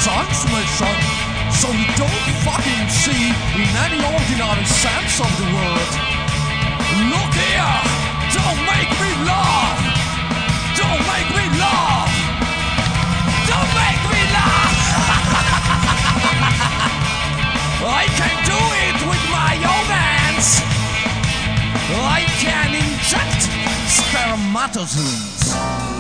transmission, so you don't fucking see in any ordinary sense of the word. Look here, don't make me laugh. Don't make me laugh. Don't make me laugh. I can do it with my own hands. I can inject spermatozoons.